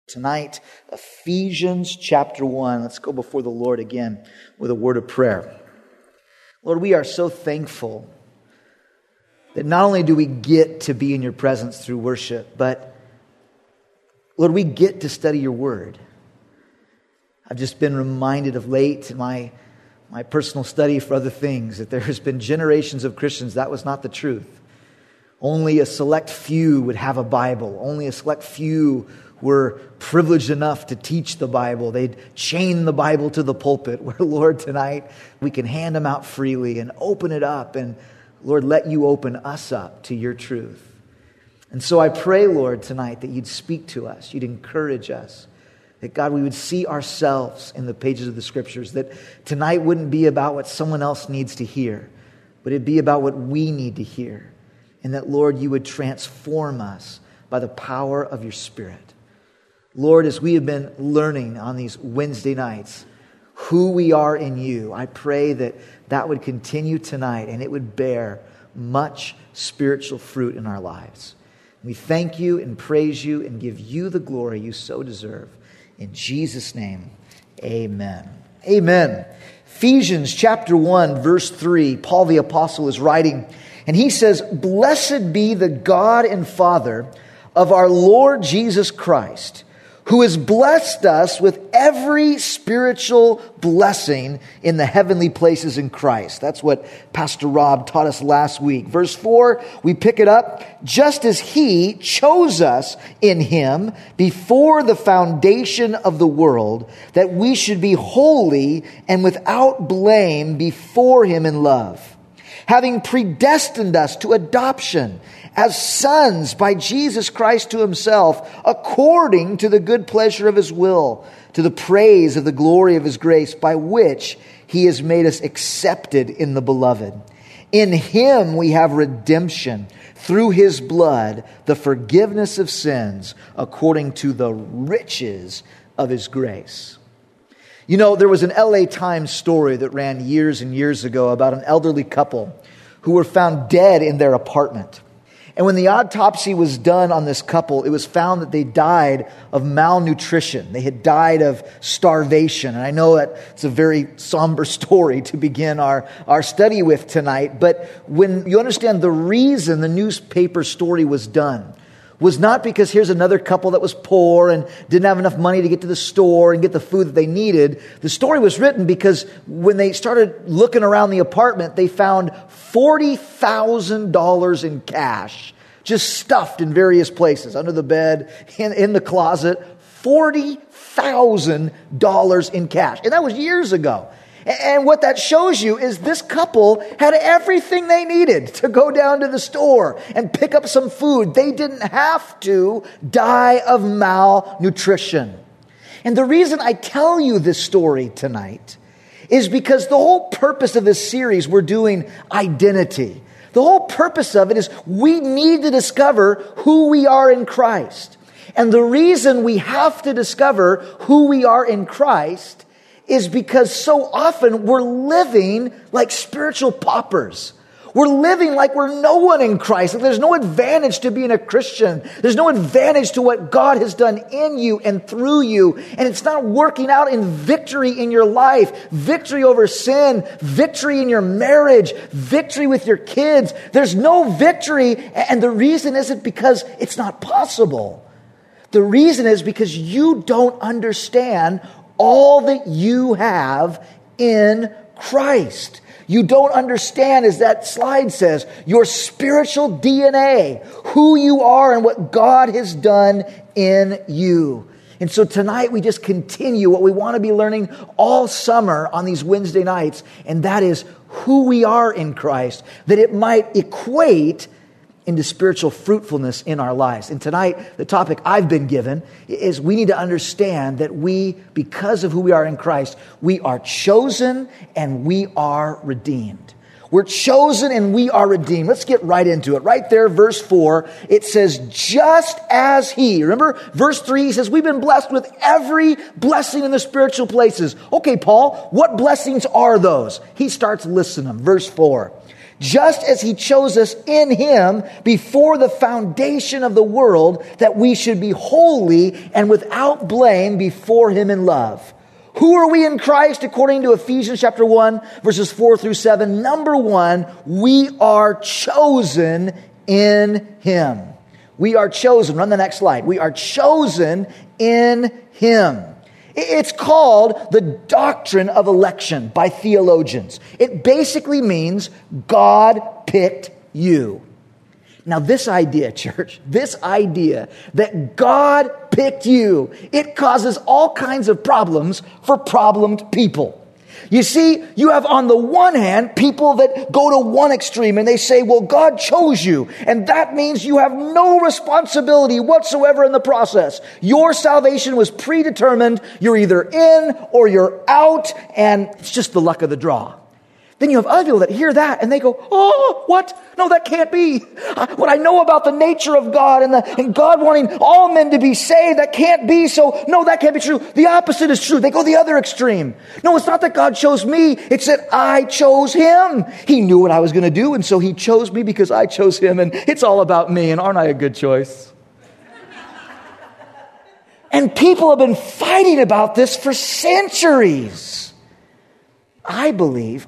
Tonight, Ephesians chapter 1. Let's go before the Lord again with a word of prayer. Lord, we are so thankful that not only do we get to be in your presence through worship, but Lord, we get to study your word. I've just been reminded of late in my personal study for other things that there has been generations of Christians that was not the truth. Only a select few would have a Bible. Only a select few were privileged enough to teach the Bible. They'd chain the Bible to the pulpit, where, Lord, tonight we can hand them out freely and open it up. And, Lord, let you open us up to your truth. And so I pray, Lord, tonight that you'd speak to us, you'd encourage us, that, God, we would see ourselves in the pages of the Scriptures, that tonight wouldn't be about what someone else needs to hear, but it'd be about what we need to hear. And that, Lord, you would transform us by the power of your Spirit. Lord, as we have been learning on these Wednesday nights who we are in you, I pray that that would continue tonight and it would bear much spiritual fruit in our lives. We thank you and praise you and give you the glory you so deserve. In Jesus' name, amen. Amen. Ephesians chapter 1, verse 3, Paul the Apostle is writing, and he says, "Blessed be the God and Father of our Lord Jesus Christ, who has blessed us with every spiritual blessing in the heavenly places in Christ." That's what Pastor Rob taught us last week. Verse 4, we pick it up. "Just as he chose us in him before the foundation of the world, that we should be holy and without blame before him in love, having predestined us to adoption as sons by Jesus Christ to himself, according to the good pleasure of his will, to the praise of the glory of his grace, by which he has made us accepted in the beloved. In him we have redemption, through his blood, the forgiveness of sins, according to the riches of his grace." You know, there was an LA Times story that ran years and years ago about an elderly couple who were found dead in their apartment. And when the autopsy was done on this couple, it was found that they died of malnutrition. They had died of starvation. And I know that it's a very somber story to begin our study with tonight. But when you understand the reason the newspaper story was done, was not because here's another couple that was poor and didn't have enough money to get to the store and get the food that they needed. The story was written because when they started looking around the apartment, they found $40,000 in cash, just stuffed in various places, under the bed, in the closet, $40,000 in cash. And that was years ago. And what that shows you is this couple had everything they needed to go down to the store and pick up some food. They didn't have to die of malnutrition. And the reason I tell you this story tonight is because the whole purpose of this series we're doing identity. The whole purpose of it is we need to discover who we are in Christ. And the reason we have to discover who we are in Christ is because so often we're living like spiritual paupers. We're living like we're no one in Christ. Like there's no advantage to being a Christian. There's no advantage to what God has done in you and through you. And it's not working out in victory in your life, victory over sin, victory in your marriage, victory with your kids. There's no victory. And the reason isn't because it's not possible. The reason is because you don't understand all that you have in Christ. You don't understand, as that slide says, your spiritual DNA, who you are and what God has done in you. And so tonight we just continue what we want to be learning all summer on these Wednesday nights, and that is who we are in Christ, that it might equate into spiritual fruitfulness in our lives. And tonight, the topic I've been given is we need to understand that we, because of who we are in Christ, we are chosen and we are redeemed. We're chosen and we are redeemed. Let's get right into it. Right there, verse 4, it says, just as he. Remember, verse 3, he says, we've been blessed with every blessing in the spiritual places. Okay, Paul, what blessings are those? He starts listing them. Verse 4, just as he chose us in him before the foundation of the world, that we should be holy and without blame before him in love. Who are we in Christ according to Ephesians chapter 1, verses 4 through 7? Number one, we are chosen in him. We are chosen. Run the next slide. We are chosen in him. It's called the doctrine of election by theologians. It basically means God picked you. Now this idea, church, this idea that God picked you, it causes all kinds of problems for problemed people. You see, you have on the one hand people that go to one extreme and they say, well, God chose you. And that means you have no responsibility whatsoever in the process. Your salvation was predetermined. You're either in or you're out, and it's just the luck of the draw. Then you have other people that hear that and they go, oh, what? No, that can't be. What I know about the nature of God and God wanting all men to be saved, that can't be. So, no, that can't be true. The opposite is true. They go the other extreme. No, it's not that God chose me. It's that I chose him. He knew what I was going to do, and so he chose me because I chose him, and it's all about me, and aren't I a good choice? And people have been fighting about this for centuries. I believe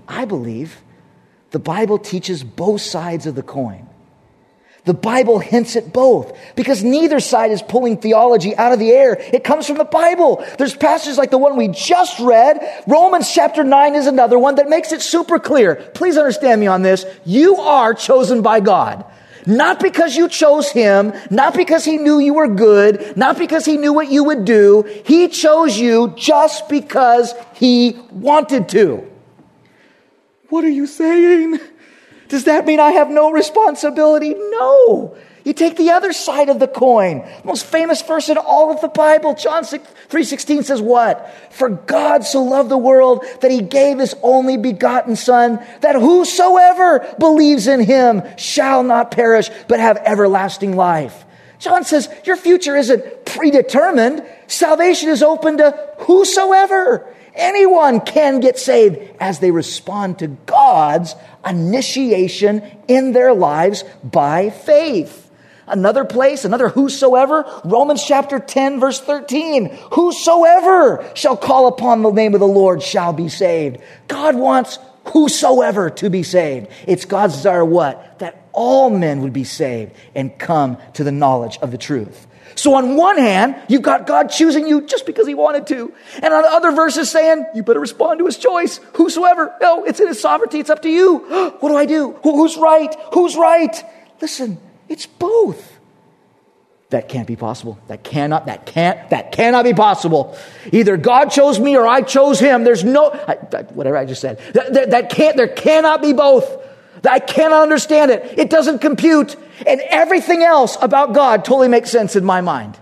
the Bible teaches both sides of the coin. The Bible hints at both because neither side is pulling theology out of the air. It comes from the Bible. There's passages like the one we just read. Romans chapter 9 is another one that makes it super clear. Please understand me on this. You are chosen by God. Not because you chose him, not because he knew you were good, not because he knew what you would do. He chose you just because he wanted to. What are you saying? Does that mean I have no responsibility? No. You take the other side of the coin. The most famous verse in all of the Bible, John 3:16 says what? For God so loved the world that he gave his only begotten Son, that whosoever believes in him shall not perish, but have everlasting life. John says your future isn't predetermined. Salvation is open to whosoever. Anyone can get saved as they respond to God's initiation in their lives by faith. Another place, another whosoever, Romans chapter 10, verse 13. Whosoever shall call upon the name of the Lord shall be saved. God wants whosoever to be saved. It's God's desire what? That all men would be saved and come to the knowledge of the truth. So on one hand, you've got God choosing you just because he wanted to. And on the other verses saying, you better respond to his choice. Whosoever. No, it's in his sovereignty. It's up to you. What do I do? Who's right? Who's right? Listen, it's both. That can't be possible. That cannot be possible. Either God chose me or I chose him. There's no, whatever I just said. There cannot be both. I cannot understand it. It doesn't compute. And everything else about God totally makes sense in my mind.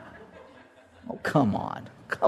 Oh, come on.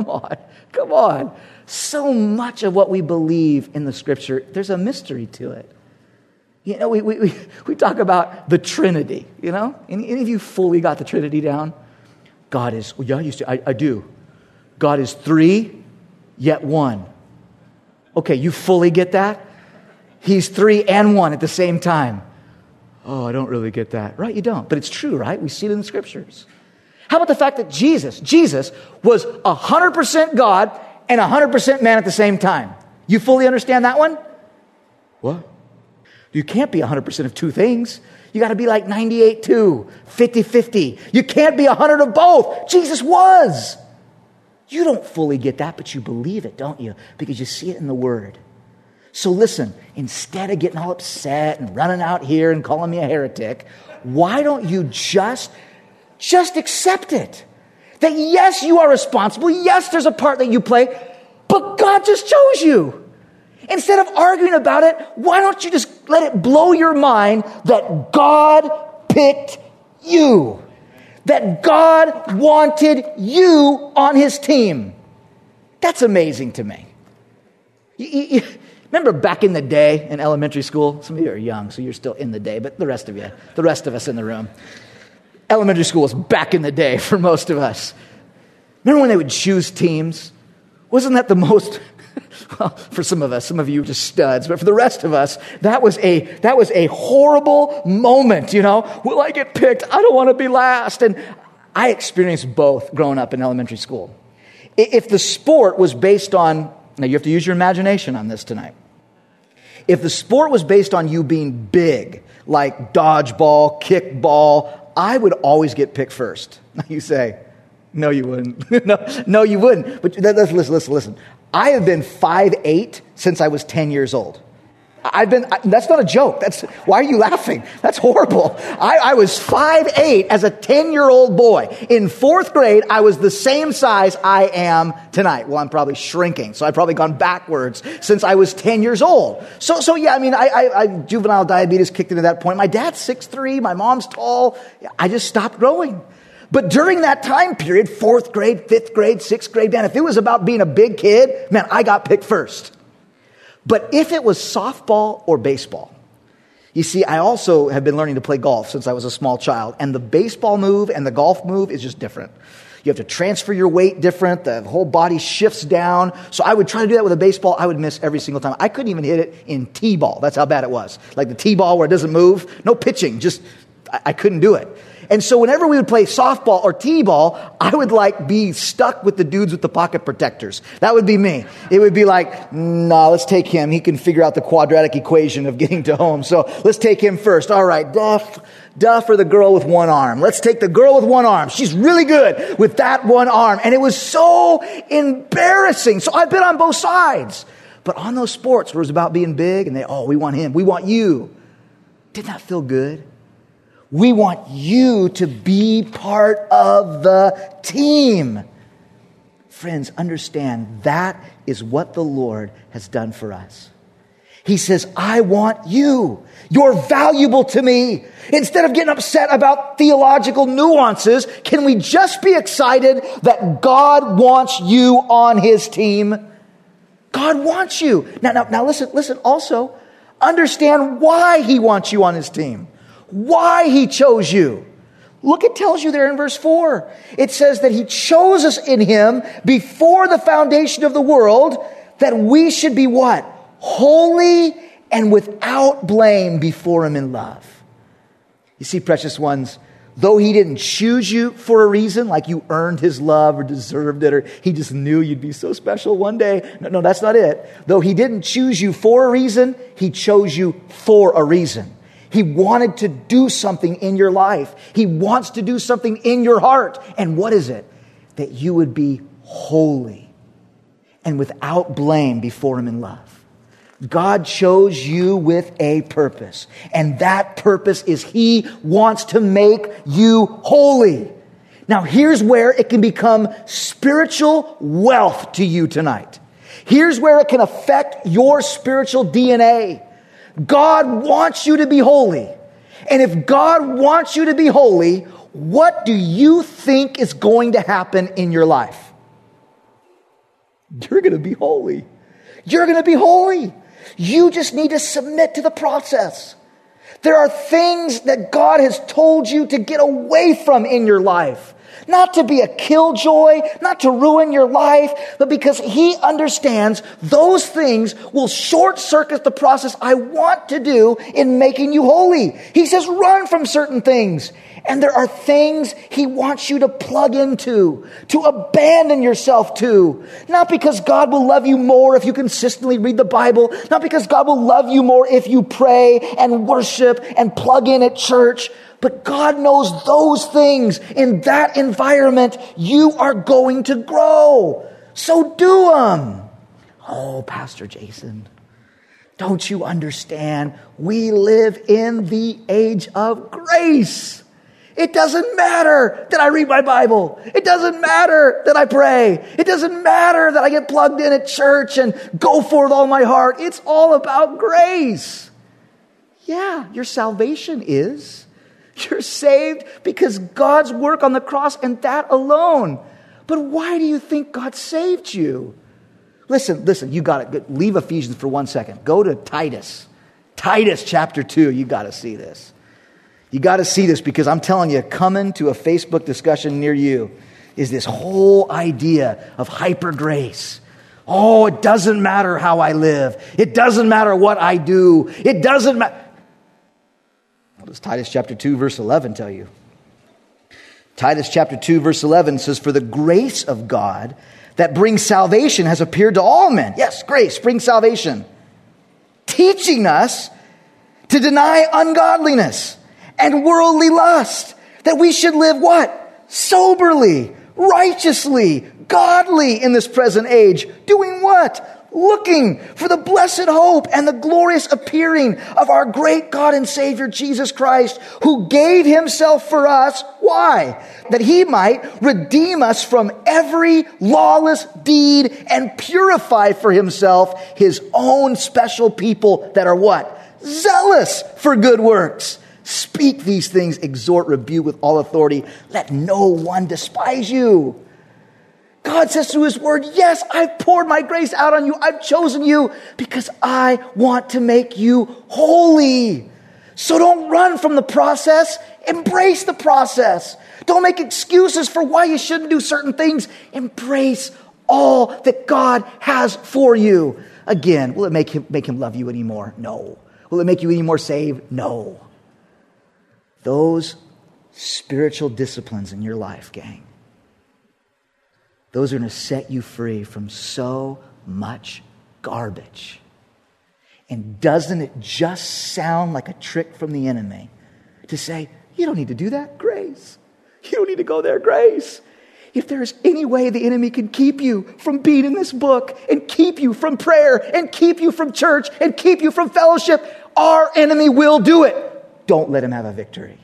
So much of what we believe in the scripture, there's a mystery to it. You know, we talk about the Trinity, you know? Any of you fully got the Trinity down? God is, well, yeah, I do. God is three, yet one. Okay, you fully get that? He's three and one at the same time. Oh, I don't really get that. Right, you don't. But it's true, right? We see it in the scriptures. How about the fact that Jesus was 100% God and 100% man at the same time? You fully understand that one? What? You can't be 100% of two things. You got to be like 98-2, 50-50. You can't be 100 of both. Jesus was. You don't fully get that, but you believe it, don't you? Because you see it in the Word. So listen, instead of getting all upset and running out here and calling me a heretic, why don't you just accept it? That yes, you are responsible. Yes, there's a part that you play, but God just chose you. Instead of arguing about it, why don't you just let it blow your mind that God picked you? That God wanted you on his team. That's amazing to me. Remember back in the day in elementary school? Some of you are young, so you're still in the day, but the rest of us in the room. Elementary school was back in the day for most of us. Remember when they would choose teams? Wasn't that the most Well, for some of you just studs, but for the rest of us, that was a horrible moment, Will I get picked? I don't want to be last. And I experienced both growing up in elementary school. If the sport was based on, now you have to use your imagination on this tonight. If the sport was based on you being big, like dodgeball, kickball, I would always get picked first. You say, no, you wouldn't. No, you wouldn't. But listen. I have been 5'8" since I was 10 years old. That's not a joke. Why are you laughing? That's horrible. I was 5'8" as a 10-year-old boy. In 4th grade, I was the same size I am tonight. Well, I'm probably shrinking, so I've probably gone backwards since I was 10 years old. So yeah, I juvenile diabetes kicked into that point. My dad's 6'3", my mom's tall. I just stopped growing. But during that time period, 4th grade, 5th grade, 6th grade, man, if it was about being a big kid, man, I got picked first. But if it was softball or baseball, you see, I also have been learning to play golf since I was a small child. And the baseball move and the golf move is just different. You have to transfer your weight different. The whole body shifts down. So I would try to do that with a baseball. I would miss every single time. I couldn't even hit it in T-ball. That's how bad it was. Like the T-ball where it doesn't move. No pitching. I couldn't do it. And so whenever we would play softball or T-ball, I would be stuck with the dudes with the pocket protector. That would be me. It would be like, no, let's take him. He can figure out the quadratic equation of getting to home. So let's take him first. All right, Duff or the girl with one arm. Let's take the girl with one arm. She's really good with that one arm. And it was so embarrassing. So I've been on both sides. But on those sports where it was about being big and we want him, we want you. Didn't that feel good? We want you to be part of the team. Friends, understand that is what the Lord has done for us. He says, I want you. You're valuable to me. Instead of getting upset about theological nuances, can we just be excited that God wants you on his team? God wants you. Now listen also. Understand why he wants you on his team. Why he chose you. Look, it tells you there in verse 4. It says that he chose us in him before the foundation of the world, that we should be what? Holy and without blame before him in love. You see, precious ones, though he didn't choose you for a reason, like you earned his love or deserved it, or he just knew you'd be so special one day. No, that's not it. Though he didn't choose you for a reason, he chose you for a reason. He wanted to do something in your life. He wants to do something in your heart. And what is it? That you would be holy and without blame before him in love. God chose you with a purpose. And that purpose is he wants to make you holy. Now here's where it can become spiritual wealth to you tonight. Here's where it can affect your spiritual DNA. God wants you to be holy. And if God wants you to be holy, what do you think is going to happen in your life? You're going to be holy. You're going to be holy. You just need to submit to the process. There are things that God has told you to get away from in your life. Not to be a killjoy, not to ruin your life, but because he understands those things will short circuit the process I want to do in making you holy. He says run from certain things. And there are things he wants you to plug into, to abandon yourself to. Not because God will love you more if you consistently read the Bible. Not because God will love you more if you pray and worship and plug in at church. But God knows those things. In that environment, you are going to grow. So do them. Oh, Pastor Jason, don't you understand? We live in the age of grace. It doesn't matter that I read my Bible. It doesn't matter that I pray. It doesn't matter that I get plugged in at church and go for it with all my heart. It's all about grace. Yeah, your salvation is. You're saved because God's work on the cross and that alone. But why do you think God saved you? Listen, you got it. Leave Ephesians for 1 second. Go to Titus. Titus chapter 2. You got to see this. You got to see this because I'm telling you, coming to a Facebook discussion near you is this whole idea of hyper grace. Oh, it doesn't matter how I live. It doesn't matter what I do. It doesn't matter. What does Titus chapter 2, verse 11 tell you? Titus chapter 2, verse 11 says, "For the grace of God that brings salvation has appeared to all men." Yes, grace brings salvation. "Teaching us to deny ungodliness and worldly lust, that we should live" what? "Soberly, righteously, godly in this present age." Doing what? "Looking for the blessed hope and the glorious appearing of our great God and Savior Jesus Christ, who gave himself for us." Why? "That he might redeem us from every lawless deed and purify for himself his own special people that are" what? "Zealous for good works. Speak these things, exhort, rebuke with all authority. Let no one despise you." God says through his word, yes, I've poured my grace out on you. I've chosen you because I want to make you holy. So don't run from the process. Embrace the process. Don't make excuses for why you shouldn't do certain things. Embrace all that God has for you. Again, will it make him love you anymore? No. Will it make you any more saved? No. Those spiritual disciplines in your life, gang, those are going to set you free from so much garbage. And doesn't it just sound like a trick from the enemy to say, you don't need to do that? Grace. You don't need to go there. Grace. If there's any way the enemy can keep you from being in this book and keep you from prayer and keep you from church and keep you from fellowship, our enemy will do it. Don't let him have a victory.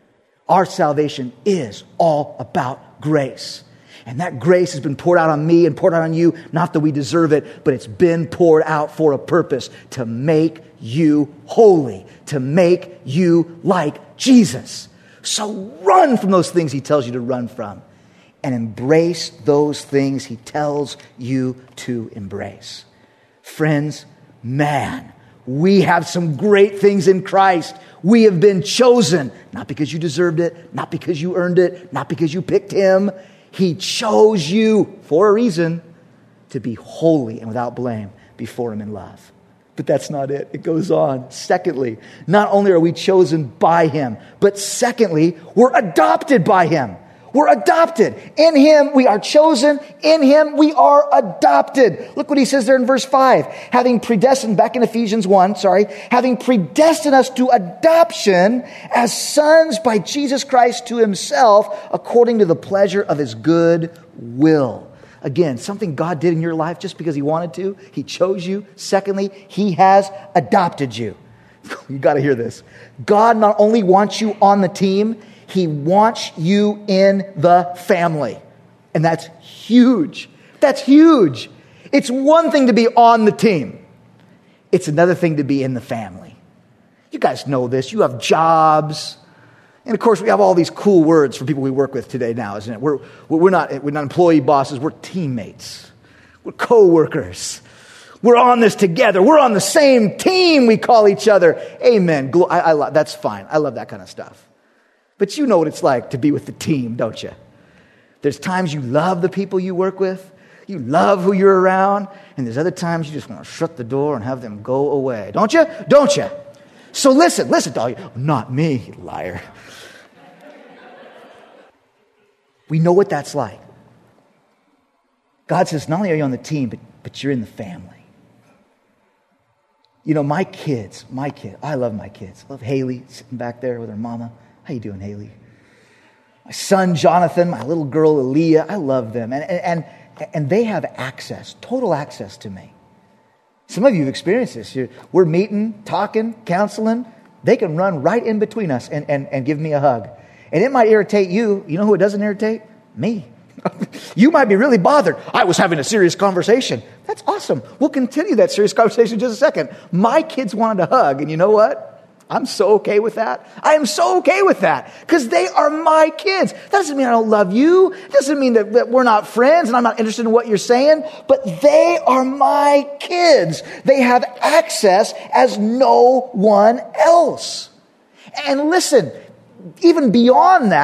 Our salvation is all about grace. And that grace has been poured out on me and poured out on you, not that we deserve it, but it's been poured out for a purpose, to make you holy, to make you like Jesus. So run from those things he tells you to run from and embrace those things he tells you to embrace. Friends, man, we have some great things in Christ. We have been chosen, not because you deserved it, not because you earned it, not because you picked him. He chose you for a reason, to be holy and without blame before him in love. But that's not it. It goes on. Secondly, not only are we chosen by him, but secondly, we're adopted by him. We're adopted. In him we are chosen. In him we are adopted. Look what he says there in verse 5. Having predestined, back in Ephesians 1, having predestined us to adoption as sons by Jesus Christ to himself, according to the pleasure of his good will. Again, something God did in your life just because he wanted to. He chose you. Secondly, he has adopted you. You got to hear this. God not only wants you on the team, he wants you in the family. And that's huge. That's huge. It's one thing to be on the team. It's another thing to be in the family. You guys know this. You have jobs. And of course, we have all these cool words for people we work with today now, isn't it? We're not employee bosses. We're teammates. We're co-workers. We're on this together. We're on the same team, we call each other. Amen. That's fine. I love that kind of stuff. But you know what it's like to be with the team, don't you? There's times you love the people you work with. You love who you're around. And there's other times you just want to shut the door and have them go away. Don't you? Don't you? So listen to all you. Not me, you liar. We know what that's like. God says, not only are you on the team, but you're in the family. You know, my kids, I love my kids. I love Haley sitting back there with her mama. How you doing, Haley? My son, Jonathan, my little girl, Aaliyah, I love them. And they have access, total access to me. Some of you have experienced this. We're meeting, talking, counseling. They can run right in between us and give me a hug. And it might irritate you. You know who it doesn't irritate? Me. You might be really bothered. I was having a serious conversation. That's awesome. We'll continue that serious conversation in just a second. My kids wanted a hug, and you know what? I'm so okay with that. I am so okay with that because they are my kids. That doesn't mean I don't love you. It doesn't mean that we're not friends and I'm not interested in what you're saying, but they are my kids. They have access as no one else. And listen, even beyond that,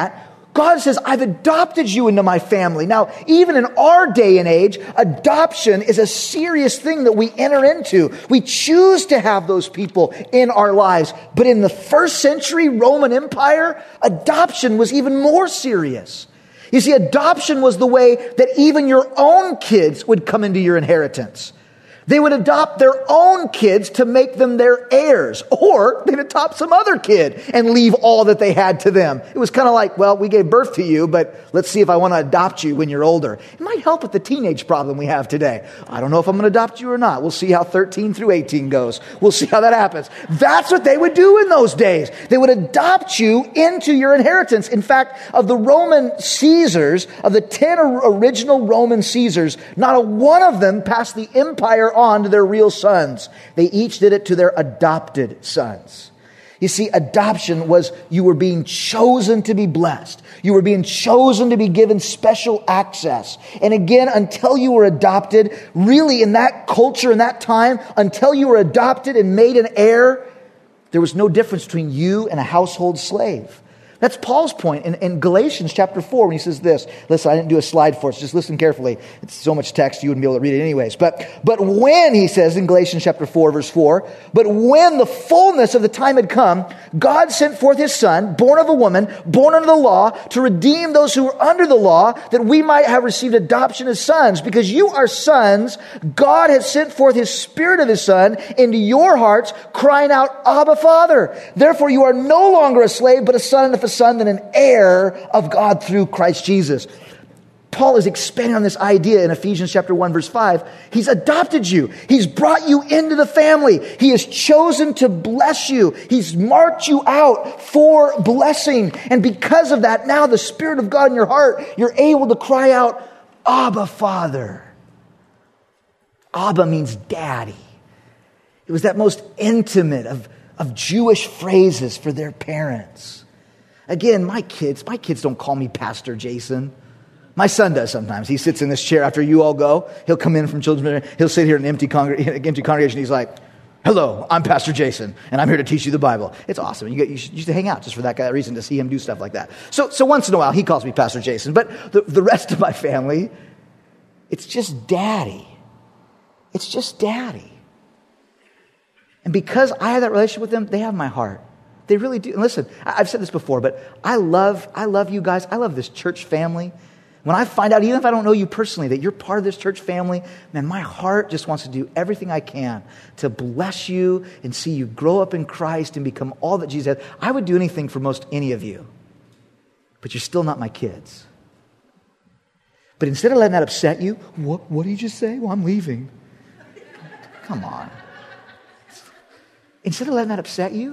God says, I've adopted you into my family. Now, even in our day and age, adoption is a serious thing that we enter into. We choose to have those people in our lives. But in the first century Roman Empire, adoption was even more serious. You see, adoption was the way that even your own kids would come into your inheritance. They would adopt their own kids to make them their heirs, or they'd adopt some other kid and leave all that they had to them. It was kind of like, well, we gave birth to you, but let's see if I want to adopt you when you're older. It might help with the teenage problem we have today. I don't know if I'm going to adopt you or not. We'll see how 13 through 18 goes. We'll see how that happens. That's what they would do in those days. They would adopt you into your inheritance. In fact, of the Roman Caesars, of the 10 original Roman Caesars, not a one of them passed the empire on to their real sons. They each did it to their adopted sons. You see, adoption was you were being chosen to be blessed. You were being chosen to be given special access. And again, until you were adopted, really in that culture, in that time, until you were adopted and made an heir, there was no difference between you and a household slave. That's Paul's point in Galatians chapter 4 when he says this. Listen, I didn't do a slide for it, so just listen carefully. It's so much text you wouldn't be able to read it anyways. But when, he says in Galatians chapter 4, verse 4, but when the fullness of the time had come, God sent forth his son, born of a woman, born under the law, to redeem those who were under the law, that we might have received adoption as sons. Because you are sons, God has sent forth his Spirit of his Son into your hearts, crying out, Abba, Father. Therefore you are no longer a slave, but a son, and if a son, then an heir of God through Christ Jesus. Paul is expanding on this idea in Ephesians chapter 1, verse 5. He's adopted you. He's brought you into the family. He has chosen to bless you. He's marked you out for blessing. And because of that, now the Spirit of God in your heart, you're able to cry out, Abba, Father. Abba means daddy. It was that most intimate of Jewish phrases for their parents. Again, my kids don't call me Pastor Jason. My son does sometimes. He sits in this chair after you all go. He'll come in from children's ministry. He'll sit here in an empty congregation. He's like, hello, I'm Pastor Jason, and I'm here to teach you the Bible. It's awesome. You should hang out just for that reason, to see him do stuff like that. So once in a while, he calls me Pastor Jason. But the rest of my family, it's just daddy. It's just daddy. And because I have that relationship with them, they have my heart. They really do. And listen, I've said this before, but I love you guys. I love this church family. When I find out, even if I don't know you personally, that you're part of this church family, man, my heart just wants to do everything I can to bless you and see you grow up in Christ and become all that Jesus has. I would do anything for most any of you, but you're still not my kids. But instead of letting that upset you, what did you just say? Well, I'm leaving. Come on. Instead of letting that upset you,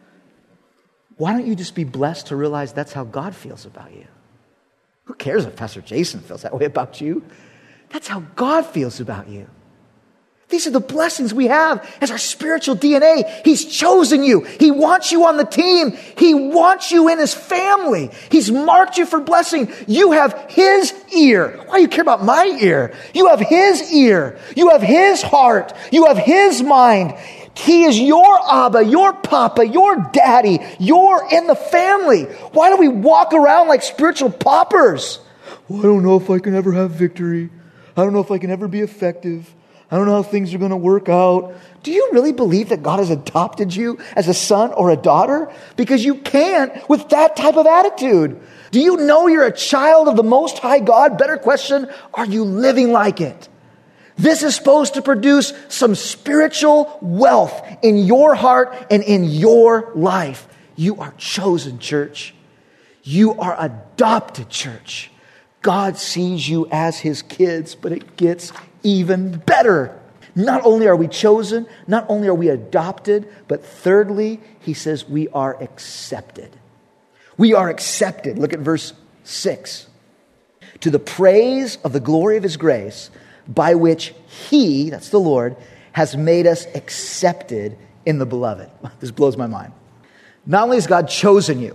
why don't you just be blessed to realize that's how God feels about you? Who cares if Pastor Jason feels that way about you? That's how God feels about you. These are the blessings we have as our spiritual DNA. He's chosen you. He wants you on the team. He wants you in his family. He's marked you for blessing. You have his ear. Why do you care about my ear? You have his ear. You have his heart. You have his mind. He is your Abba, your Papa, your Daddy. You're in the family. Why do we walk around like spiritual paupers? Well, I don't know if I can ever have victory. I don't know if I can ever be effective. I don't know how things are going to work out. Do you really believe that God has adopted you as a son or a daughter? Because you can't with that type of attitude. Do you know you're a child of the Most High God? Better question, are you living like it? This is supposed to produce some spiritual wealth in your heart and in your life. You are chosen, church. You are adopted, church. God sees you as his kids, but it gets even better. Not only are we chosen, not only are we adopted, but thirdly, he says we are accepted. We are accepted. Look at verse 6. To the praise of the glory of his grace, by which he, that's the Lord, has made us accepted in the beloved. This blows my mind. Not only has God chosen you,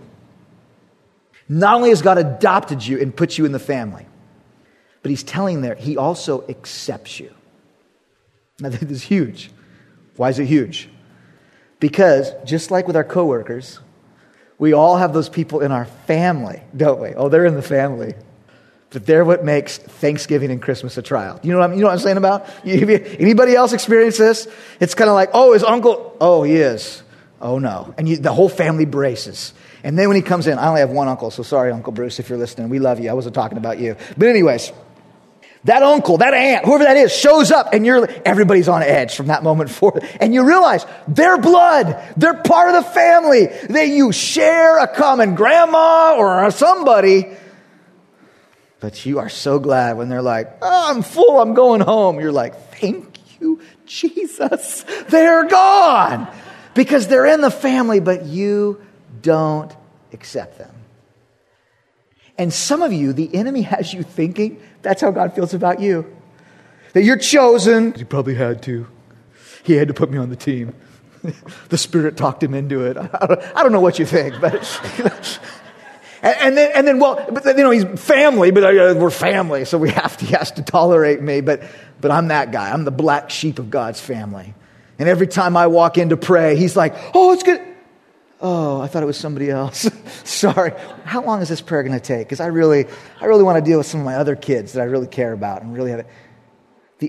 not only has God adopted you and put you in the family, but he's telling there, he also accepts you. Now, this is huge. Why is it huge? Because just like with our coworkers, We all have those people in our family, don't we? Oh, they're in the family. But they're what makes Thanksgiving and Christmas a trial. You know what I'm saying about? Anybody else experience this? It's kind of like, oh, his uncle, oh, he is. Oh, no. And the whole family braces. And then when he comes in, I only have one uncle, so sorry, Uncle Bruce, if you're listening. We love you. I wasn't talking about you. But anyways, that uncle, that aunt, whoever that is, shows up, and everybody's on edge from that moment forward. And you realize they're blood. They're part of the family. You share a common grandma or somebody. But you are so glad when they're like, oh, I'm full, I'm going home. You're like, thank you, Jesus. They're gone. Because they're in the family, but you don't accept them. And some of you, the enemy has you thinking that's how God feels about you. That you're chosen. He probably had to. He had to put me on the team. The Spirit talked him into it. I don't know what you think, but and then, he's family, but we're family, so he has to tolerate me. But I'm that guy. I'm the black sheep of God's family. And every time I walk in to pray, he's like, "Oh, it's good." Oh, I thought it was somebody else. Sorry. How long is this prayer going to take? Because I really want to deal with some of my other kids that I really care about and really have it.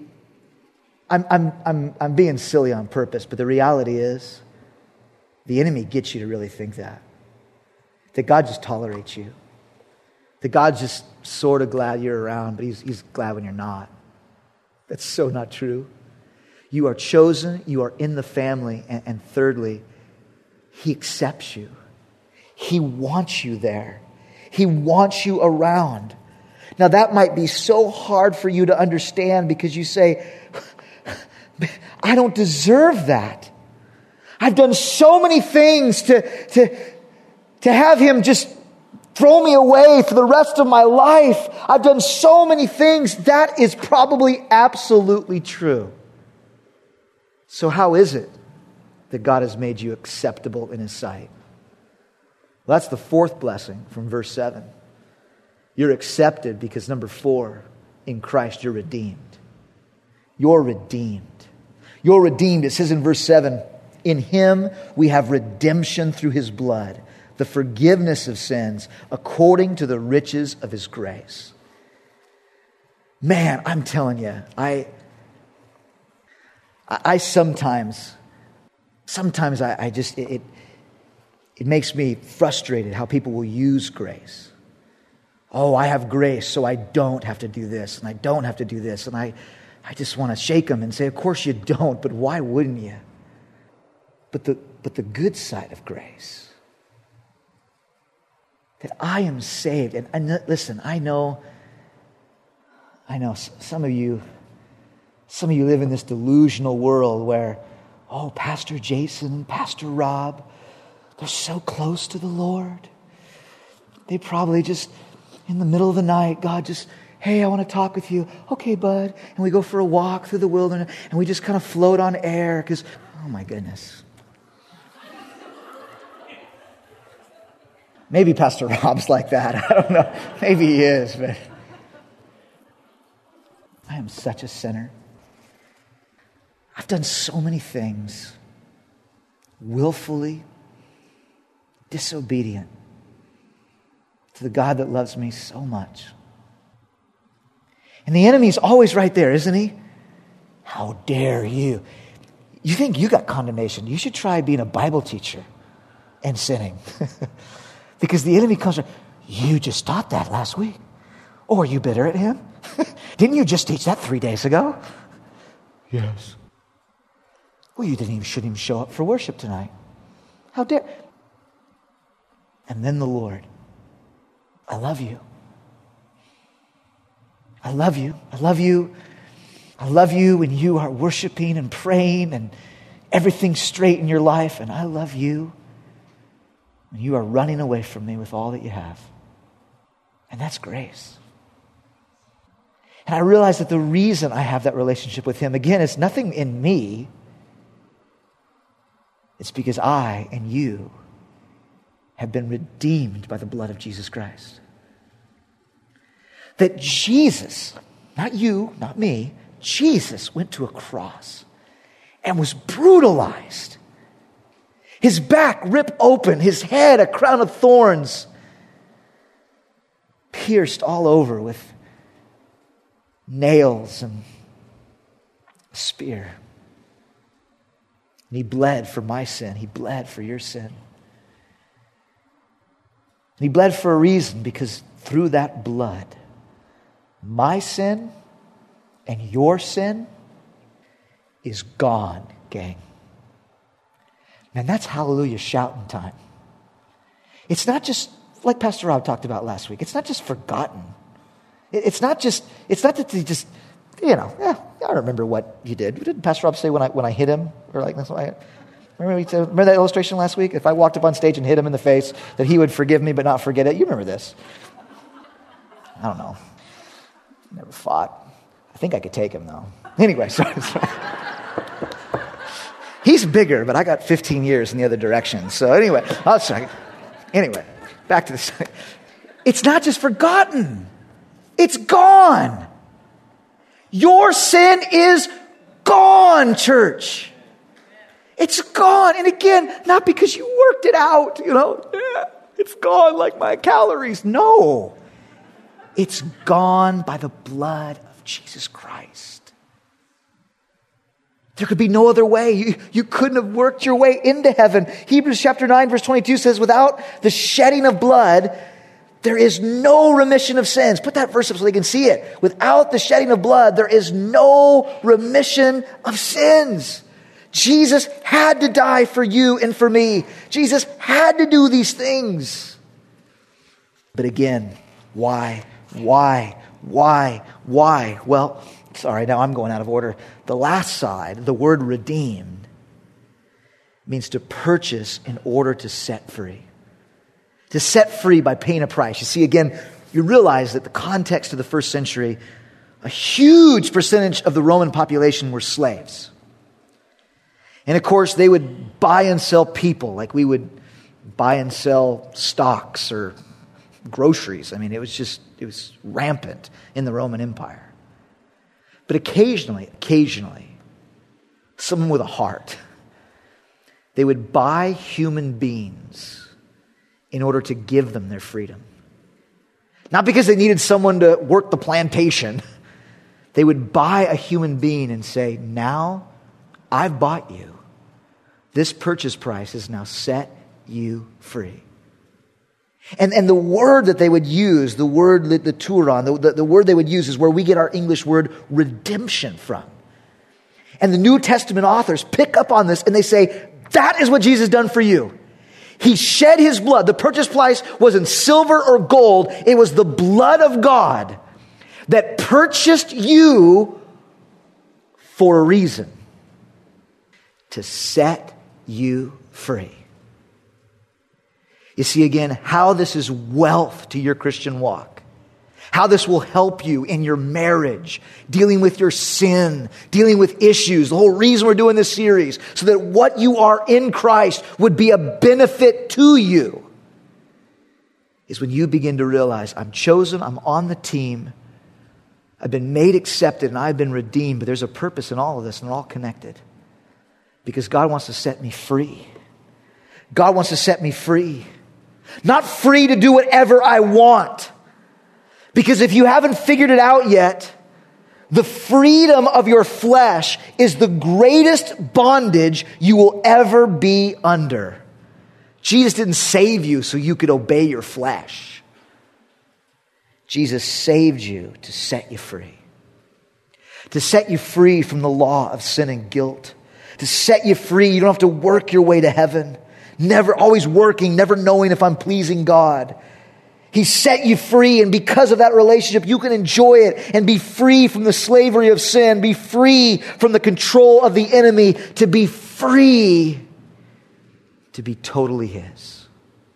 I'm being silly on purpose, but the reality is, the enemy gets you to really think that God just tolerates you, that God's just sort of glad you're around, but He's glad when you're not. That's so not true. You are chosen. You are in the family, and thirdly, He accepts you. He wants you there. He wants you around. Now that might be so hard for you to understand because you say, I don't deserve that. I've done so many things to have Him just throw me away for the rest of my life. I've done so many things. That is probably absolutely true. So how is it that God has made you acceptable in His sight? Well, that's the fourth blessing from verse 7. You're accepted because, number 4, in Christ you're redeemed. You're redeemed. You're redeemed. It says in verse 7, in Him we have redemption through His blood, the forgiveness of sins according to the riches of His grace. Man, I'm telling you, I sometimes I just, it makes me frustrated how people will use grace. Oh, I have grace, so I don't have to do this, and I don't have to do this. And I just want to shake them and say, of course you don't, but why wouldn't you? But the good side of grace, that I am saved. And listen, I know some of you live in this delusional world where, oh, Pastor Jason and Pastor Rob, they're so close to the Lord. They probably just, in the middle of the night, God just, hey, I want to talk with you. Okay, bud. And we go for a walk through the wilderness, and we just kind of float on air because, oh my goodness. Maybe Pastor Rob's like that. I don't know. Maybe he is, but I am such a sinner. I've done so many things willfully disobedient to the God that loves me so much. And the enemy's always right there, isn't he? How dare you? You think you got condemnation. You should try being a Bible teacher and sinning. Because the enemy comes, you just taught that last week. Oh, are you bitter at him? Didn't you just teach that 3 days ago? Yes. Well, you shouldn't even show up for worship tonight. How dare? And then the Lord, I love you. I love you. I love you. I love you when you are worshiping and praying and everything's straight in your life. And I love you when you are running away from me with all that you have. And that's grace. And I realize that the reason I have that relationship with Him, again, is nothing in me. It's because I and you have been redeemed by the blood of Jesus Christ. That Jesus, not you, not me, Jesus went to a cross and was brutalized. His back ripped open, his head a crown of thorns, pierced all over with nails and a spear. And he bled for my sin. He bled for your sin. And he bled for a reason, because through that blood, my sin and your sin is gone, gang. And that's hallelujah shouting time. It's not just, like Pastor Rob talked about last week, it's not just forgotten. It's not that they just, I remember what you did. Didn't Pastor Rob say when I hit him? Or like this? Remember that illustration last week? If I walked up on stage and hit him in the face, that he would forgive me but not forget it. You remember this. I don't know. Never fought. I think I could take him though. Anyway, sorry. He's bigger, but I got 15 years in the other direction. So anyway, back to this. It's not just forgotten. It's gone. Your sin is gone, church. It's gone. And again, not because you worked it out, it's gone like my calories. No. It's gone by the blood of Jesus Christ. There could be no other way. You couldn't have worked your way into heaven. Hebrews chapter 9, verse 22 says, without the shedding of blood, there is no remission of sins. Put that verse up so they can see it. Without the shedding of blood, there is no remission of sins. Jesus had to die for you and for me. Jesus had to do these things. But again, why? Well, sorry, now I'm going out of order. The last side, the word redeemed, means to purchase in order to set free. To set free by paying a price. You see, again, you realize that the context of the first century, a huge percentage of the Roman population were slaves. And of course, they would buy and sell people like we would buy and sell stocks or groceries. I mean, it was rampant in the Roman Empire. But occasionally, someone with a heart, they would buy human beings in order to give them their freedom. Not because they needed someone to work the plantation. They would buy a human being and say, now I've bought you. This purchase price has now set you free. And the word that they would use, the word lituron, the word they would use is where we get our English word redemption from. And the New Testament authors pick up on this and they say, that is what Jesus done for you. He shed his blood. The purchase price wasn't silver or gold. It was the blood of God that purchased you for a reason. To set you free. You see again how this is wealth to your Christian walk. How this will help you in your marriage, dealing with your sin, dealing with issues. The whole reason we're doing this series, so that what you are in Christ would be a benefit to you, is when you begin to realize, I'm chosen, I'm on the team, I've been made accepted, and I've been redeemed, but there's a purpose in all of this, and they're all connected. Because God wants to set me free. God wants to set me free. Not free to do whatever I want. Because if you haven't figured it out yet, the freedom of your flesh is the greatest bondage you will ever be under. Jesus didn't save you so you could obey your flesh. Jesus saved you to set you free. To set you free from the law of sin and guilt. To set you free, you don't have to work your way to heaven. Never, always working, never knowing if I'm pleasing God. He set you free, and because of that relationship, you can enjoy it and be free from the slavery of sin, be free from the control of the enemy, to be free to be totally His.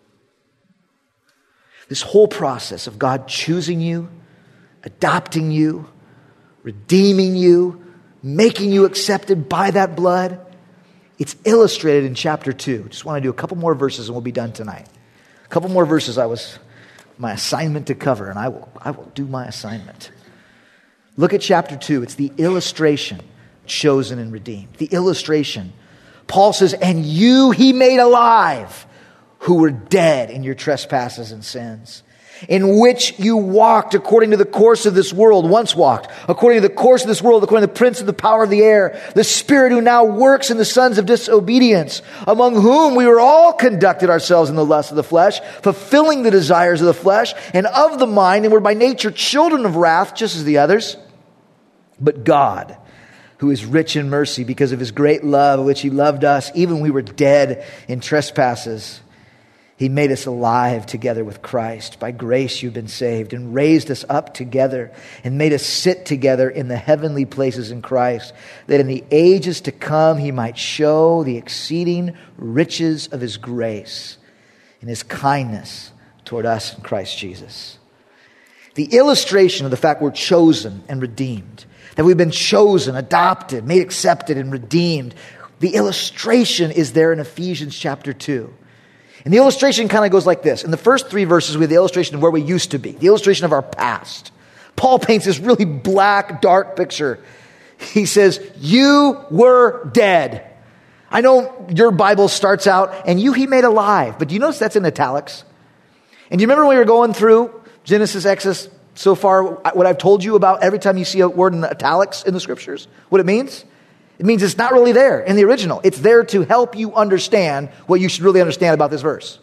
This whole process of God choosing you, adopting you, redeeming you, making you accepted by that blood, it's illustrated in chapter 2. Just want to do a couple more verses and we'll be done tonight. A couple more verses my assignment to cover, and I will do my assignment. Look at chapter 2. It's the illustration, chosen and redeemed. The illustration. Paul says, and you he made alive who were dead in your trespasses and sins, in which you walked according to the course of this world, once walked, according to the course of this world, according to the prince of the power of the air, the spirit who now works in the sons of disobedience, among whom we were all conducted ourselves in the lust of the flesh, fulfilling the desires of the flesh and of the mind, and were by nature children of wrath, just as the others. But God, who is rich in mercy because of his great love, with which he loved us, even when we were dead in trespasses, he made us alive together with Christ. By grace you've been saved, and raised us up together and made us sit together in the heavenly places in Christ, that in the ages to come he might show the exceeding riches of his grace and his kindness toward us in Christ Jesus. The illustration of the fact we're chosen and redeemed, that we've been chosen, adopted, made accepted, and redeemed, the illustration is there in Ephesians chapter 2. And the illustration kind of goes like this. In the first 3 verses, we have the illustration of where we used to be, the illustration of our past. Paul paints this really black, dark picture. He says, you were dead. I know your Bible starts out, and you he made alive. But do you notice that's in italics? And do you remember when we were going through Genesis, Exodus, so far, what I've told you about every time you see a word in italics in the scriptures? What it means? It means it's not really there in the original. It's there to help you understand what you should really understand about this verse.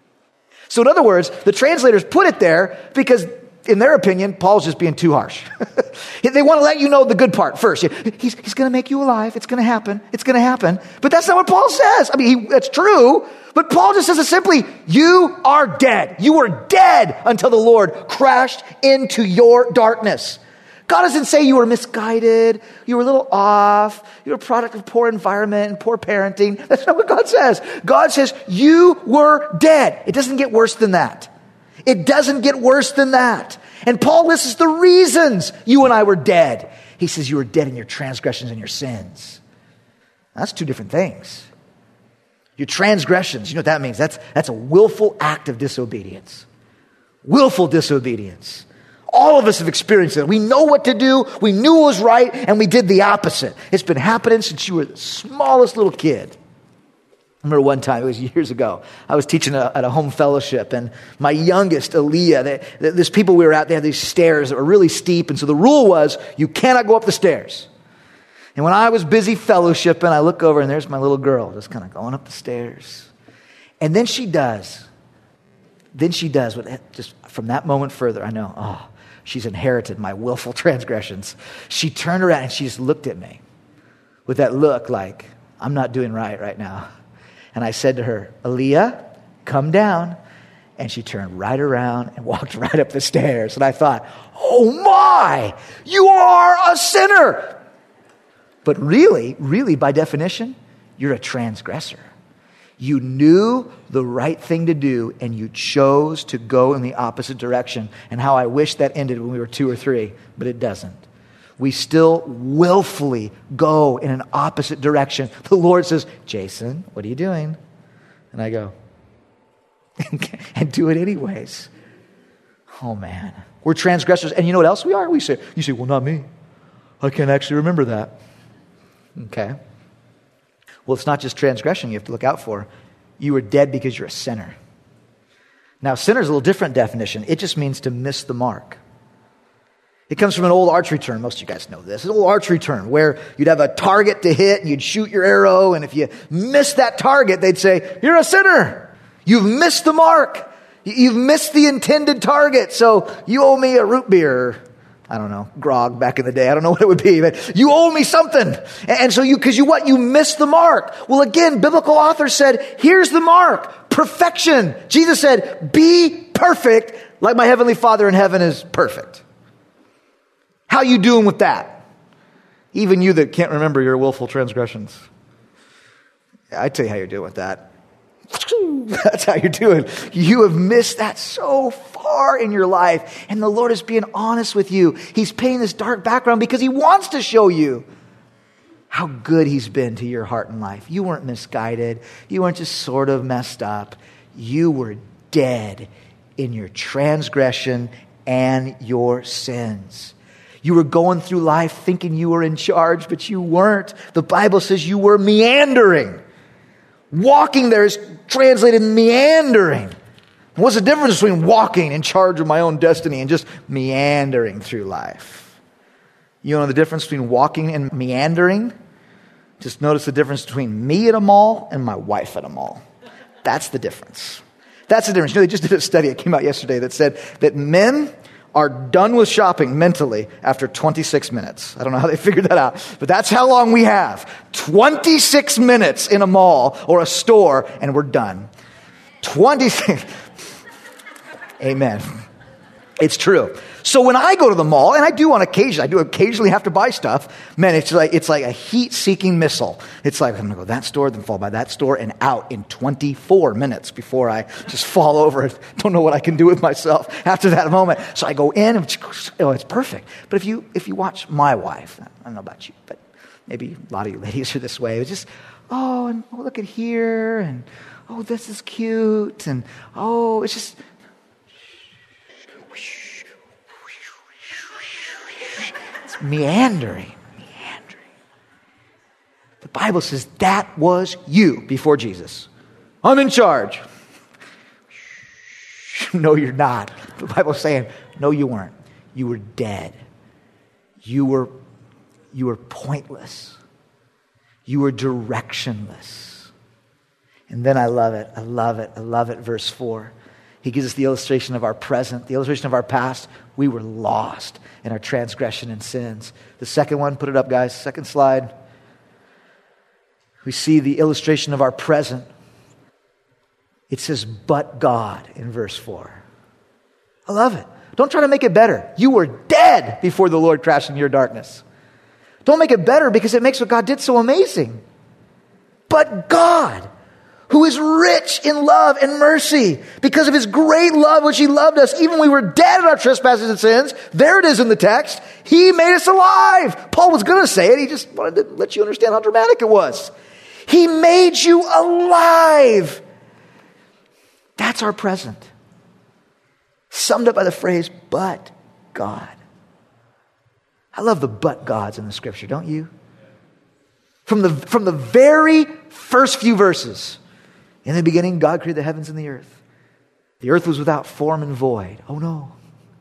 So in other words, the translators put it there because, in their opinion, Paul's just being too harsh. They want to let you know the good part first. He's going to make you alive. It's going to happen. It's going to happen. But that's not what Paul says. I mean, that's true. But Paul just says it simply, you are dead. You were dead until the Lord crashed into your darkness. God doesn't say you were misguided, you were a little off, you were a product of poor environment and poor parenting. That's not what God says. God says you were dead. It doesn't get worse than that. It doesn't get worse than that. And Paul lists the reasons you and I were dead. He says you were dead in your transgressions and your sins. That's 2 different things. Your transgressions, you know what that means? That's a willful act of disobedience. Willful disobedience. All of us have experienced it. We know what to do. We knew it was right, and we did the opposite. It's been happening since you were the smallest little kid. I remember one time, it was years ago, I was teaching at a home fellowship, and my youngest, Aaliyah, there's people we were at, they had these stairs that were really steep, and so the rule was, you cannot go up the stairs. And when I was busy fellowshipping, I look over, and there's my little girl just kind of going up the stairs. And then she does. Just from that moment further, I know, she's inherited my willful transgressions. She turned around and she just looked at me with that look like, I'm not doing right now. And I said to her, Aaliyah, come down. And she turned right around and walked right up the stairs. And I thought, oh my, you are a sinner. But really, by definition, you're a transgressor. You knew the right thing to do, and you chose to go in the opposite direction. And how I wish that ended when we were 2 or 3, but it doesn't. We still willfully go in an opposite direction. The Lord says, Jason, what are you doing? And I go, and do it anyways. Oh man, we're transgressors. And you know what else we are? You say, well, not me. I can't actually remember that. Okay. Well, it's not just transgression you have to look out for. You were dead because you're a sinner. Now, sinner is a little different definition. It just means to miss the mark. It comes from an old archery term. Most of you guys know this. It's an old archery term where you'd have a target to hit and you'd shoot your arrow. And if you miss that target, they'd say, you're a sinner. You've missed the mark. You've missed the intended target. So you owe me a root beer. I don't know, grog back in the day. I don't know what it would be, but you owe me something. And so you missed the mark. Well, again, biblical authors said, here's the mark, perfection. Jesus said, be perfect like my heavenly Father in heaven is perfect. How you doing with that? Even you that can't remember your willful transgressions. I tell you how you're doing with that. That's how you're doing. You have missed that so far in your life. And the Lord is being honest with you. He's painting this dark background because he wants to show you how good he's been to your heart and life. You weren't misguided. You weren't just sort of messed up. You were dead in your transgression and your sins. You were going through life thinking you were in charge, but you weren't. The Bible says you were meandering. Walking there is translated meandering. What's the difference between walking in charge of my own destiny and just meandering through life? You know the difference between walking and meandering? Just notice the difference between me at a mall and my wife at a mall. That's the difference. That's the difference. You know, they just did a study that came out yesterday that said that men are done with shopping mentally after 26 minutes. I don't know how they figured that out, but that's how long we have. 26 minutes in a mall or a store, and we're done. 26. Amen. It's true. So when I go to the mall, and I do occasionally have to buy stuff, man, it's like a heat-seeking missile. It's like, I'm going to go that store, then follow by that store, and out in 24 minutes before I just fall over and don't know what I can do with myself after that moment. So I go in, and it's perfect. But if you watch my wife, I don't know about you, but maybe a lot of you ladies are this way. It's just, look at here, and this is cute, and it's just... Meandering. The Bible says that was you before Jesus. I'm in charge. No, you're not. The Bible's saying, no, you weren't. You were dead. You were pointless. You were directionless. And then I love it. Verse 4. He gives us the illustration of our present, the illustration of our past. We were lost in our transgression and sins. The second one, put it up, guys. Second slide. We see the illustration of our present. It says, but God in verse 4. I love it. Don't try to make it better. You were dead before the Lord crashed into your darkness. Don't make it better because it makes what God did so amazing. But God, who is rich in love and mercy, because of his great love which he loved us, even when we were dead in our trespasses and sins, there it is in the text, he made us alive. Paul was going to say it, he just wanted to let you understand how dramatic it was. He made you alive. That's our present. Summed up by the phrase, but God. I love the but gods in the scripture, don't you? From the very first few verses. In the beginning, God created the heavens and the earth. The earth was without form and void. Oh no.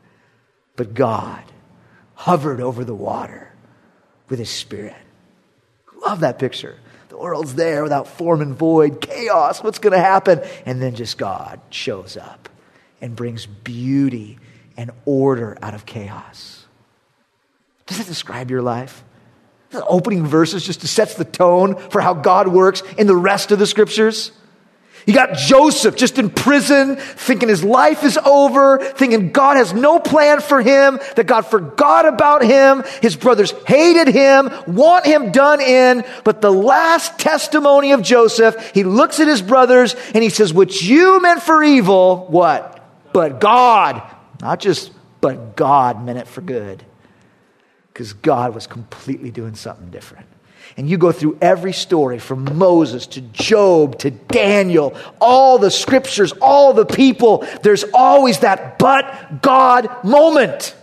But God hovered over the water with his spirit. Love that picture. The world's there without form and void. Chaos. What's going to happen? And then just God shows up and brings beauty and order out of chaos. Does that describe your life? The opening verses just sets the tone for how God works in the rest of the scriptures. You got Joseph just in prison, thinking his life is over, thinking God has no plan for him, that God forgot about him. His brothers hated him, want him done in. But the last testimony of Joseph, he looks at his brothers and he says, what you meant for evil, what? But God, not just, but God meant it for good. Because God was completely doing something different. And you go through every story from Moses to Job to Daniel, all the scriptures, all the people, there's always that but God moment.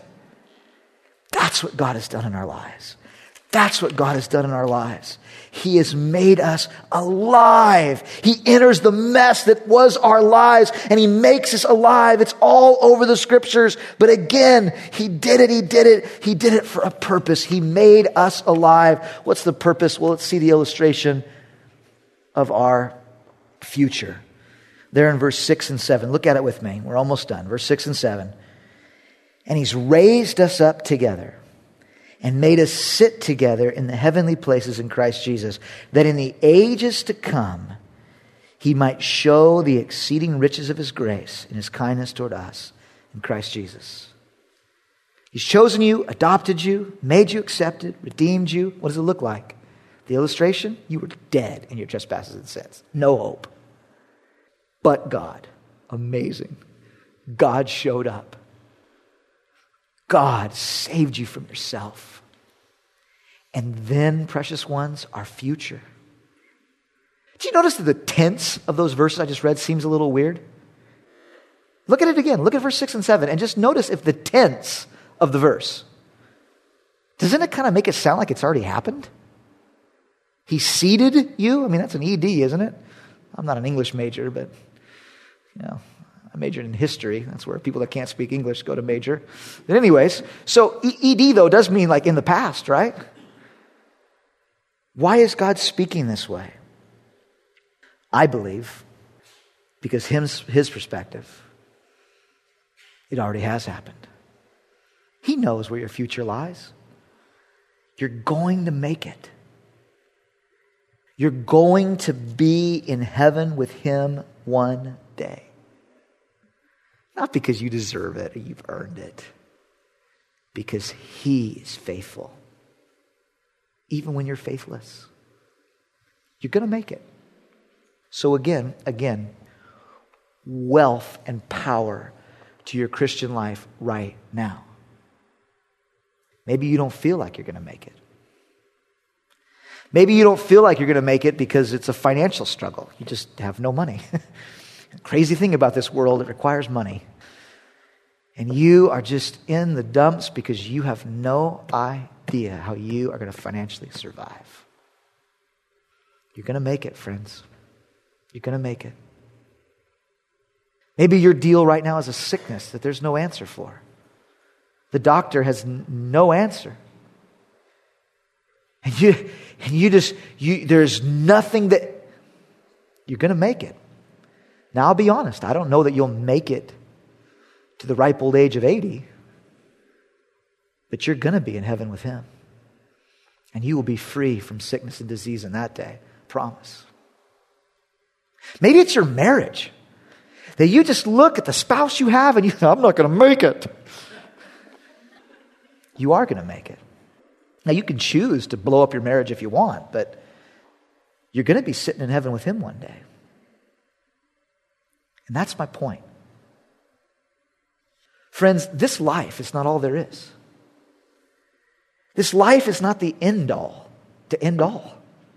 That's what God has done in our lives. That's what God has done in our lives. He has made us alive. He enters the mess that was our lives and he makes us alive. It's all over the scriptures. But again, he did it. He did it for a purpose. He made us alive. What's the purpose? Well, let's see the illustration of our future. There in verse 6 and 7. Look at it with me. We're almost done. Verse 6 and 7. And he's raised us up together and made us sit together in the heavenly places in Christ Jesus, that in the ages to come, he might show the exceeding riches of his grace and his kindness toward us in Christ Jesus. He's chosen you, adopted you, made you accepted, redeemed you. What does it look like? The illustration? You were dead in your trespasses and sins. No hope. But God, amazing. God showed up. God saved you from yourself. And then, precious ones, our future. Did you notice that the tense of those verses I just read seems a little weird? Look at it again. Look at verse 6 and 7 and just notice if the tense of the verse, doesn't it kind of make it sound like it's already happened? He seated you. I mean, that's an ED, isn't it? I'm not an English major, but, I majored in history. That's where people that can't speak English go to major. But anyways, so ED, though, does mean like in the past, right? Why is God speaking this way? I believe because his perspective, it already has happened. He knows where your future lies. You're going to make it. You're going to be in heaven with him one day. Not because you deserve it or you've earned it. Because he is faithful. Even when you're faithless. You're going to make it. So again, wealth and power to your Christian life right now. Maybe you don't feel like you're going to make it. Maybe you don't feel like you're going to make it because it's a financial struggle. You just have no money. The crazy thing about this world, it requires money. And you are just in the dumps because you have no idea how you are going to financially survive. You're going to make it, friends. You're going to make it. Maybe your deal right now is a sickness that there's no answer for. The doctor has no answer. And there's nothing that you're going to make it. Now, I'll be honest. I don't know that you'll make it to the ripe old age of 80. But you're going to be in heaven with him. And you will be free from sickness and disease in that day. Promise. Maybe it's your marriage. That you just look at the spouse you have and you think, I'm not going to make it. You are going to make it. Now, you can choose to blow up your marriage if you want, but you're going to be sitting in heaven with him one day. And that's my point. Friends, this life is not all there is. This life is not the end all to end all.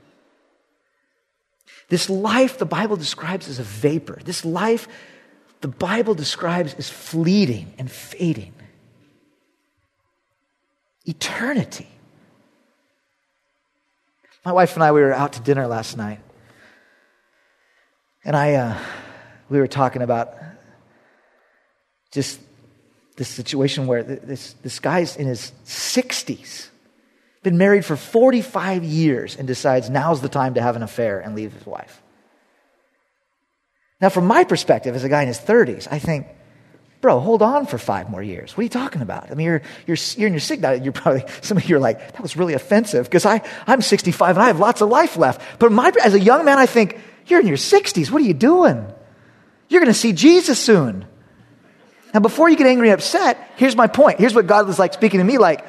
This life the Bible describes as a vapor. This life the Bible describes as fleeting and fading. Eternity. My wife and I, we were out to dinner last night. And we were talking about just this situation where this guy's in his 60s, been married for 45 years and decides now's the time to have an affair and leave his wife. Now, from my perspective, as a guy in his 30s, I think, bro, hold on for 5 more years. What are you talking about? I mean, you're in your 60s. You're probably, some of you are like, that was really offensive because I'm 65 and I have lots of life left. But as a young man, I think, you're in your 60s. What are you doing? You're going to see Jesus soon. Now, before you get angry and upset, here's my point. Here's what God was like speaking to me like,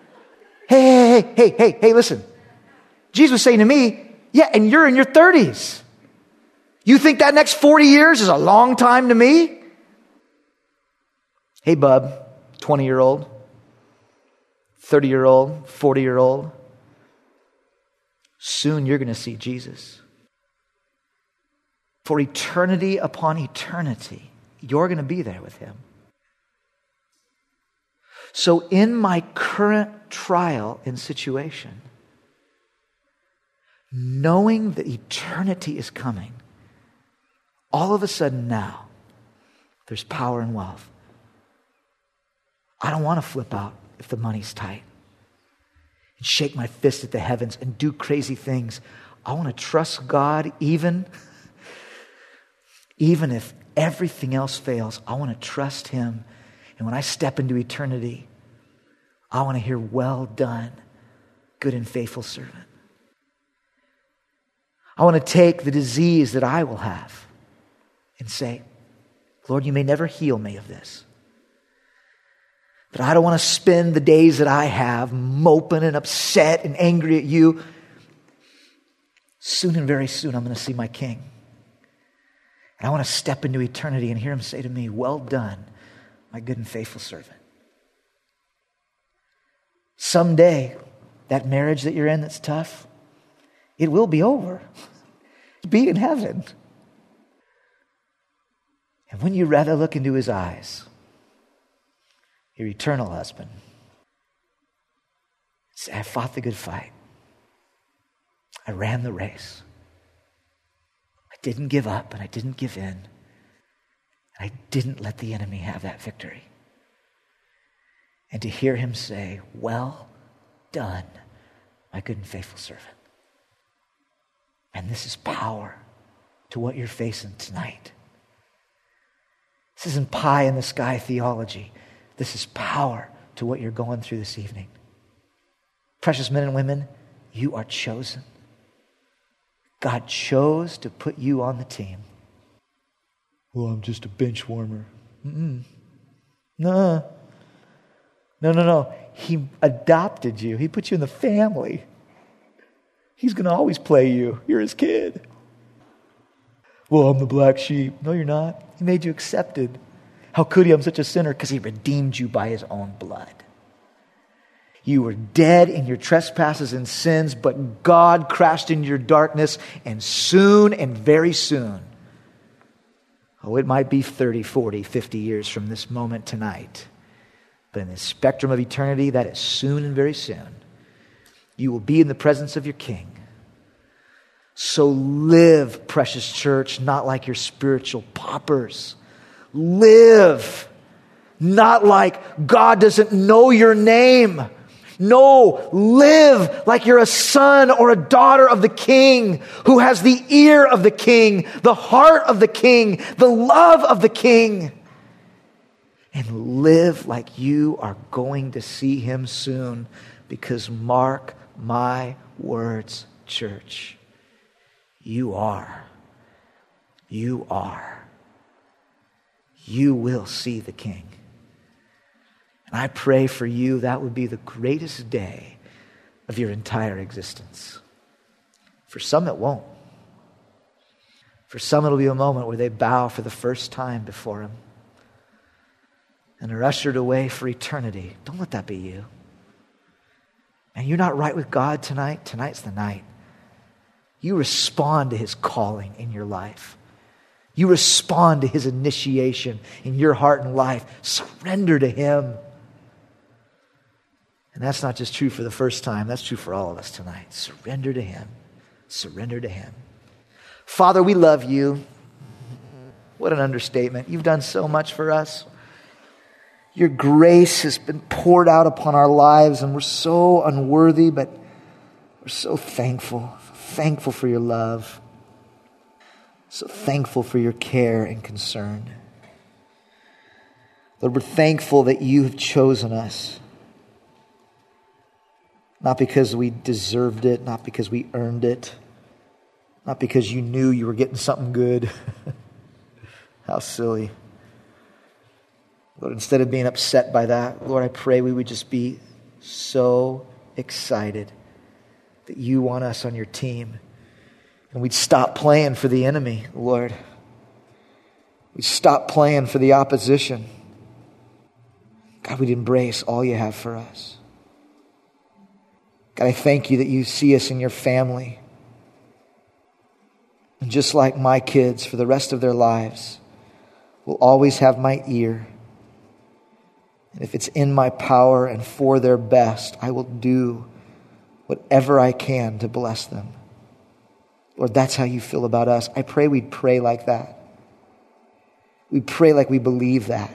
hey, listen. Jesus was saying to me, yeah, and you're in your 30s. You think that next 40 years is a long time to me? Hey, bub, 20-year-old, 30-year-old, 40-year-old. Soon you're going to see Jesus. For eternity upon eternity, you're going to be there with him. So in my current trial and situation, knowing that eternity is coming, all of a sudden now, there's power and wealth. I don't want to flip out if the money's tight and shake my fist at the heavens and do crazy things. I want to trust God even if everything else fails. I want to trust him. And when I step into eternity, I want to hear, well done, good and faithful servant. I want to take the disease that I will have and say, Lord, you may never heal me of this. But I don't want to spend the days that I have moping and upset and angry at you. Soon and very soon, I'm going to see my King. And I want to step into eternity and hear him say to me, well done, my good and faithful servant. Someday, that marriage that you're in that's tough, it will be over. Be in heaven. And when you rather look into his eyes, your eternal husband, say, I fought the good fight. I ran the race. I didn't give up and I didn't give in. I didn't let the enemy have that victory. And to hear him say, well done, my good and faithful servant. And this is power to what you're facing tonight. This isn't pie in the sky theology. This is power to what you're going through this evening. Precious men and women, you are chosen. God chose to put you on the team. Well, I'm just a bench warmer. No. He adopted you. He put you in the family. He's going to always play you. You're his kid. Well, I'm the black sheep. No, you're not. He made you accepted. How could he? I'm such a sinner. Because he redeemed you by his own blood. You were dead in your trespasses and sins, but God crashed into your darkness, and soon and very soon, it might be 30, 40, 50 years from this moment tonight, but in the spectrum of eternity, that is soon and very soon, you will be in the presence of your King. So live, precious church, not like your spiritual paupers. Live, not like God doesn't know your name. No, live like you're a son or a daughter of the King who has the ear of the King, the heart of the King, the love of the King. And live like you are going to see him soon, because mark my words, church, you are. You will see the King. And I pray for you that would be the greatest day of your entire existence. For some it won't. For some it'll be a moment where they bow for the first time before him and are ushered away for eternity. Don't let that be you. And you're not right with God tonight? Tonight's the night. You respond to his calling in your life. You respond to his initiation in your heart and life. Surrender to him. And that's not just true for the first time. That's true for all of us tonight. Surrender to him. Surrender to him. Father, we love you. What an understatement. You've done so much for us. Your grace has been poured out upon our lives, and we're so unworthy, but we're so thankful. Thankful for your love. So thankful for your care and concern. Lord, we're thankful that you have chosen us. Not because we deserved it, not because we earned it, not because you knew you were getting something good. How silly. Lord, instead of being upset by that, Lord, I pray we would just be so excited that you want us on your team. And we'd stop playing for the enemy, Lord. We'd stop playing for the opposition. God, we'd embrace all you have for us. God, I thank you that you see us in your family. And just like my kids for the rest of their lives, will always have my ear. And if it's in my power and for their best, I will do whatever I can to bless them. Lord, that's how you feel about us. I pray we'd pray like that. We pray like we believe that.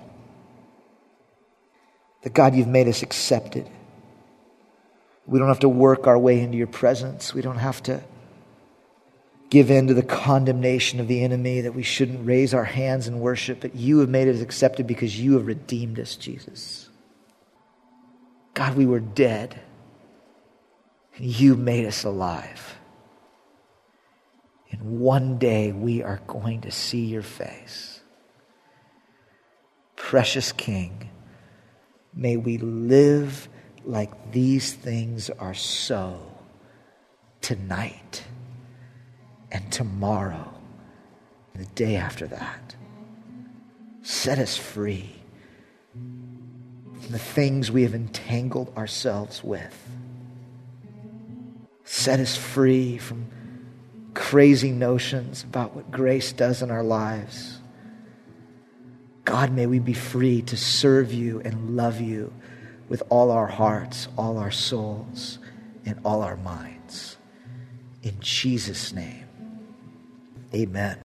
That God, you've made us accepted. We don't have to work our way into your presence. We don't have to give in to the condemnation of the enemy that we shouldn't raise our hands in worship. But you have made us accepted because you have redeemed us, Jesus. God, we were dead. And you made us alive. And one day we are going to see your face. Precious King, may we live like these things are so tonight and tomorrow and the day after that. Set us free from the things we have entangled ourselves with. Set us free from crazy notions about what grace does in our lives. God, may we be free to serve you and love you with all our hearts, all our souls, and all our minds. In Jesus' name, Amen.